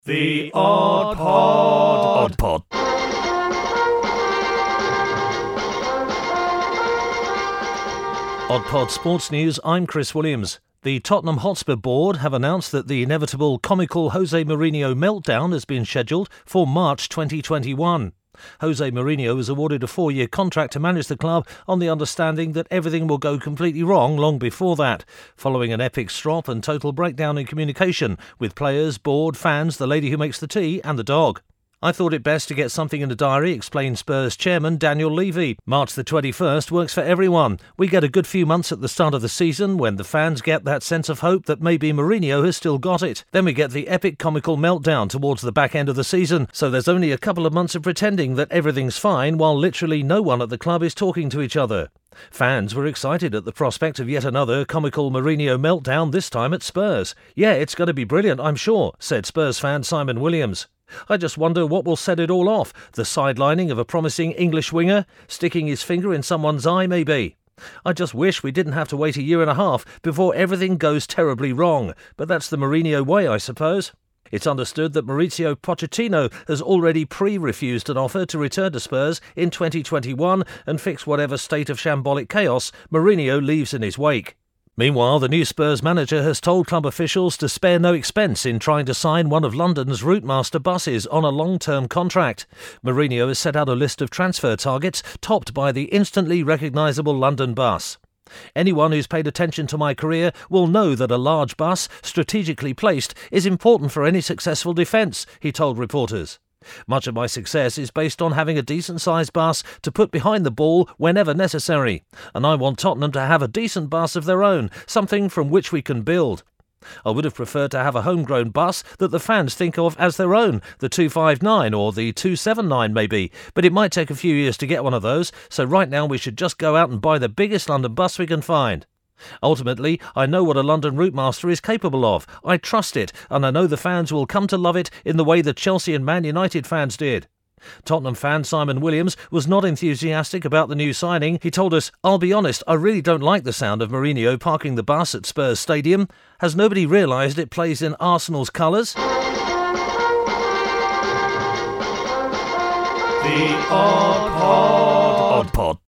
The Odd Pod. Odd Pod. Odd Pod Sports News, I'm Chris Williams. The Tottenham Hotspur board have announced that the inevitable comical Jose Mourinho meltdown has been scheduled for March 2021. Jose Mourinho was awarded a 4-year contract to manage the club on the understanding that everything will go completely wrong long before that, following an epic strop and total breakdown in communication with players, board, fans, the lady who makes the tea and the dog. I thought it best to get something in the diary, explained Spurs chairman Daniel Levy. March the 21st works for everyone. We get a good few months at the start of the season when the fans get that sense of hope that maybe Mourinho has still got it. Then we get the epic comical meltdown towards the back end of the season, so there's only a couple of months of pretending that everything's fine while literally no one at the club is talking to each other. Fans were excited at the prospect of yet another comical Mourinho meltdown, this time at Spurs. "Yeah, it's going to be brilliant, I'm sure," said Spurs fan Simon Williams. "I just wonder what will set it all off. The sidelining of a promising English winger? Sticking his finger in someone's eye, maybe? I just wish we didn't have to wait a year and a half before everything goes terribly wrong. But that's the Mourinho way, I suppose." It's understood that Mauricio Pochettino has already refused an offer to return to Spurs in 2021 and fix whatever state of shambolic chaos Mourinho leaves in his wake. Meanwhile, the new Spurs manager has told club officials to spare no expense in trying to sign one of London's Routemaster buses on a long-term contract. Mourinho has set out a list of transfer targets topped by the instantly recognisable London bus. "Anyone who's paid attention to my career will know that a large bus, strategically placed, is important for any successful defence," he told reporters. "Much of my success is based on having a decent-sized bus to put behind the ball whenever necessary. And I want Tottenham to have a decent bus of their own, something from which we can build. I would have preferred to have a homegrown bus that the fans think of as their own, the 259 or the 279 maybe, but it might take a few years to get one of those, so right now we should just go out and buy the biggest London bus we can find. Ultimately, I know what a London Routemaster is capable of. I trust it, and I know the fans will come to love it in the way the Chelsea and Man United fans did." Tottenham fan Simon Williams was not enthusiastic about the new signing. He told us, "I'll be honest, I really don't like the sound of Mourinho parking the bus at Spurs Stadium. Has nobody realised it plays in Arsenal's colours?" The Odd Pod. Odd Pod.